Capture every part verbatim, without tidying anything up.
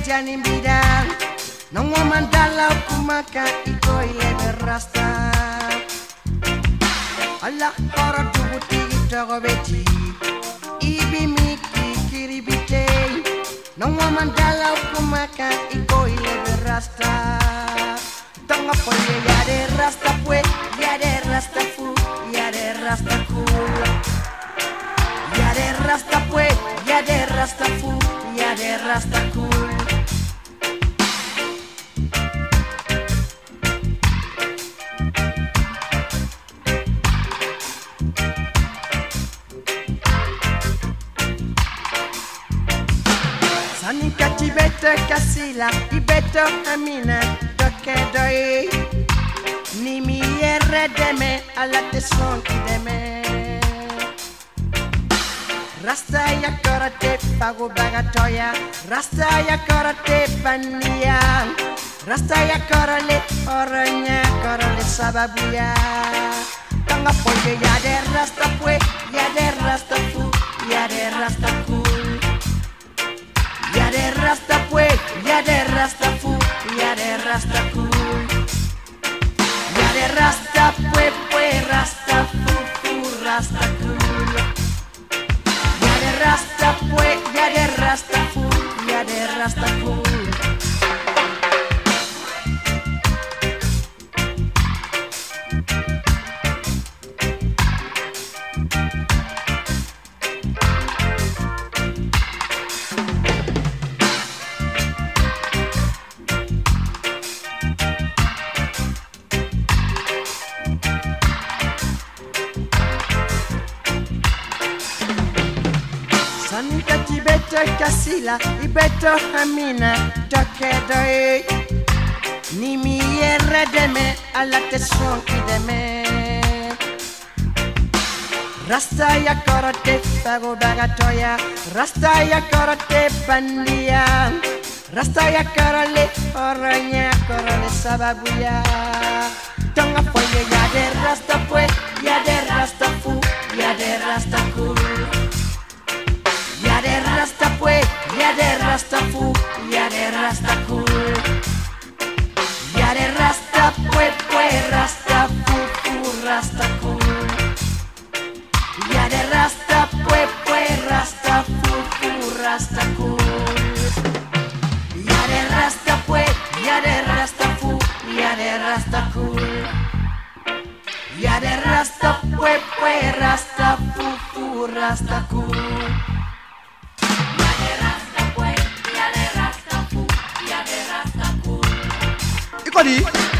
jani bidang nang mandala kumaka iko ile berasta Allah ora tubuti itogo beti ibi miki kiribite nang mandala kumaka iko ile berasta tanga poye ya de rasta pue ya de rasta fu ya de rasta cool ya de rasta pue ya de rasta fu ya de rasta cool Sani kati beto kasila i beto amina doke doi ni mi erre deme alla teson ki deme Rasta ya karate pago bagatoya Rasta ya karate pania Rasta ya karale oranya karale sababuya Tanga poye ya de rasta pue ya de rasta fu ya de rasta cool Ya de rasta pue ya de rasta fu ya de rasta cool Ya de rasta pue pue rasta fu fu rasta cool Rasta pue, ya de rasta fu, ya de rasta cool. Sanika ti beto kasila i beto amina doke doi ni mi erre deme alla teson ki deme Rasta ya karate pago bagatoya Rasta ya karate pandia Rasta ya karale oranya karale sababuya Tonga poye ya de rasta pue ya de rasta fu ya de rasta cool Ya de rasta pue, ya de rasta fu, ya de rasta cool Ya de rasta pue pue rasta fu fu rasta cool Ya de rasta pue pue rasta fu fu rasta cool Ya de rasta pue, ya de rasta fu, ya de rasta cool Ya de rasta pue pue rasta fu fu rasta cool Ikodi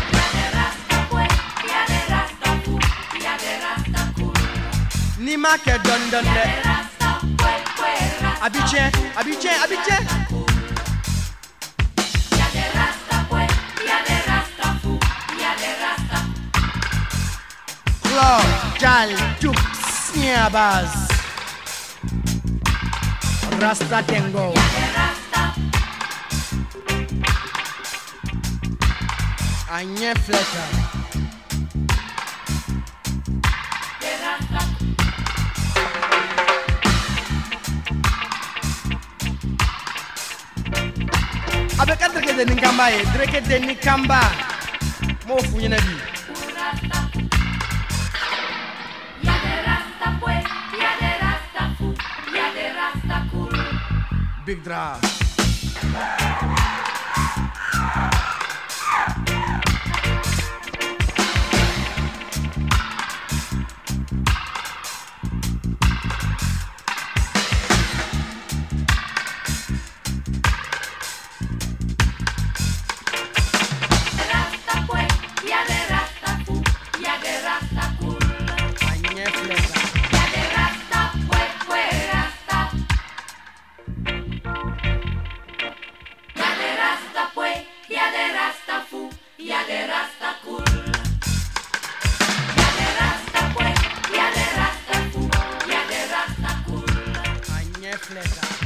Ni ma ke don don de Abidjan, Abidjan, Abidjan Claude, Jal, Tuk, Sniabaz Rasta Tengo Anye Fletcher Avec un truc de Nikamba et Drake de Nikamba Mo fouille nabi Ya de rasta pues, ya de rasta fu, ya de rasta cool Big Draft Fletcher